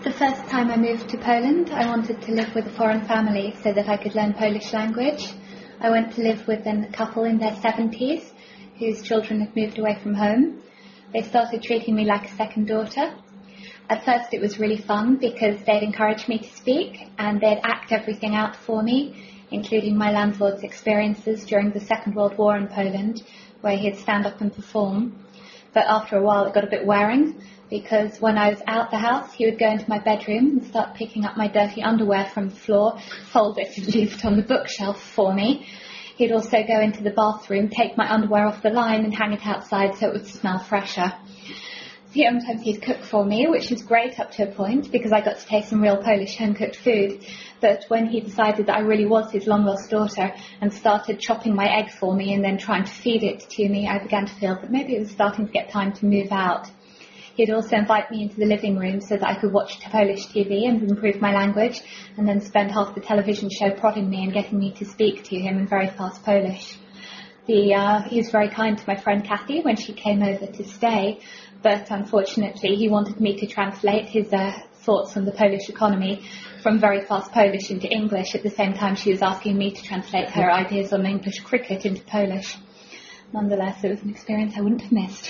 The first time I moved to Poland, I wanted to live with a foreign family so that I could learn Polish language. I went to live with a couple in their 70s whose children had moved away from home. They started treating me like a second daughter. At first it was really fun because they'd encourage me to speak and they'd act everything out for me, including my landlord's experiences during the Second World War in Poland, where he'd stand up and perform. But after a while it got a bit wearing, because when I was out the house, he would go into my bedroom and start picking up my dirty underwear from the floor, fold it and leave it on the bookshelf for me. He'd also go into the bathroom, take my underwear off the line and hang it outside so it would smell fresher. Sometimes he'd cook for me, which was great up to a point because I got to taste some real Polish home-cooked food. But when he decided that I really was his long-lost daughter and started chopping my egg for me and then trying to feed it to me, I began to feel that maybe it was starting to get time to move out. He'd also invite me into the living room so that I could watch Polish TV and improve my language, and then spend half the television show prodding me and getting me to speak to him in very fast Polish. He was very kind to my friend Kathy when she came over to stay, but unfortunately he wanted me to translate his thoughts on the Polish economy from very fast Polish into English at the same time she was asking me to translate her ideas on English cricket into Polish. Nonetheless, it was an experience I wouldn't have missed.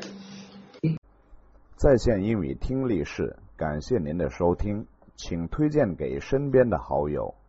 在线英语听力室，感谢您的收听，请推荐给身边的好友。